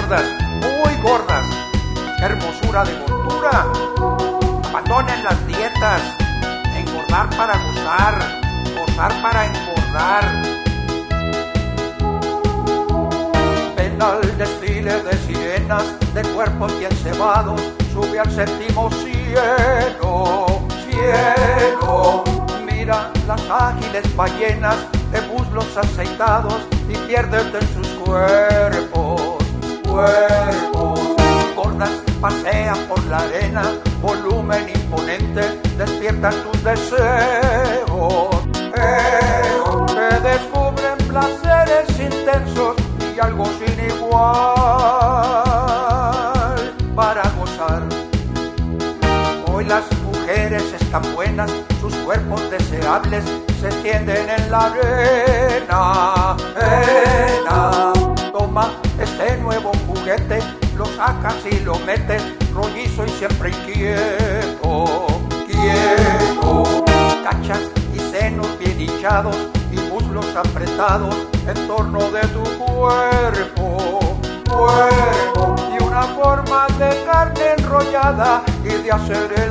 gordas, muy gordas. ¡Qué hermosura de gordura! Abandonen las dietas. Engordar para gozar, gozar para engordar. Ven al desfile de sirenas, de cuerpos bien cebados, sube al séptimo cielo, cielo. Mira las ágiles ballenas de muslos aceitados y piérdete en sus cuerpos, cuerpos. Gordas pasean por la arena, volumen imponente, despiertan tus deseos, que descubren placeres intensos y algo sin igual para gozar. Hoy las mujeres están buenas, sus cuerpos deseables se tienden en la arena, arena. Toma este nuevo juguete, lo sacas y lo metes, rollizo y siempre inquieto, quieto. Cachas y senos bien hinchados y muslos apretados en torno de tu cuerpo, cuerpo. Y una forma de carne enrollada y de hacer el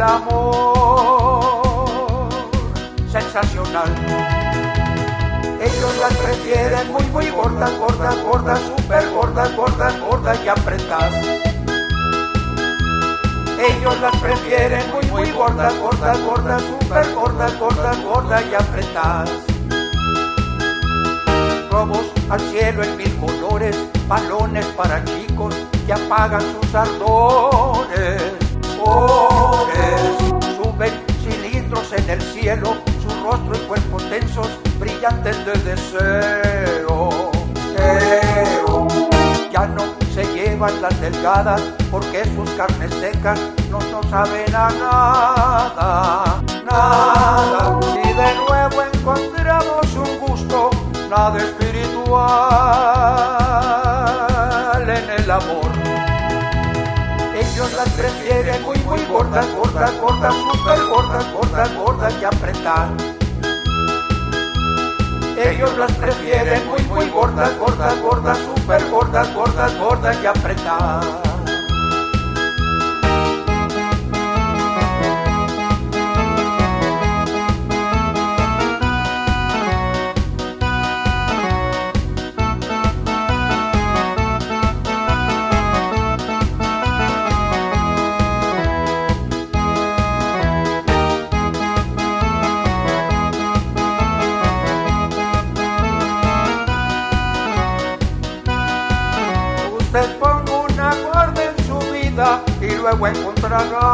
amor sensacional. Ellos las prefieren muy gordas, gordas, gordas, super gordas, gordas, gordas y apretadas. Ellos las prefieren muy gordas, gordas, gordas, super gordas, gordas, gordas y apretadas. Globos al cielo en mil colores, balones para chicos que apagan sus ardones, suben cilindros en el cielo, su rostro y cuerpo tensos, brillantes de deseo, deseo. Ya no se llevan las delgadas porque sus carnes secas no saben a nada, nada. Y de nuevo encontramos un gusto nada espiritual en el amor. Ellos las prefieren muy gordas, gordas, gordas, super gordas, gordas, gordas y apretadas. Ellos las prefieren muy gordas, gordas, gordas, super gordas, gordas, gordas y apretadas. Usted ponga una gorda en su vida y luego encontrará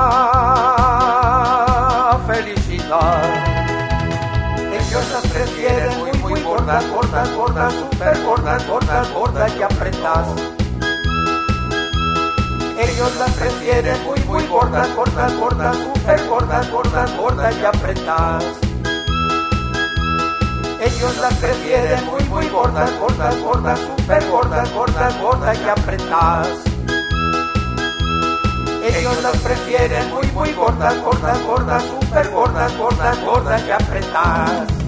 felicidad. Ellos las prefieren muy gordas, gordas, gordas, super gordas, gordas, gordas y apretadas. Ellos las prefieren muy gordas, gordas, gordas, super gordas, gordas, gordas y apretadas. Ellos las prefieren muy gordas, gordas, gordas, super gordas, gordas, gordas y apretadas. Ellos las prefieren muy gordas, gordas, gordas, super gordas, gordas, gordas y apretadas.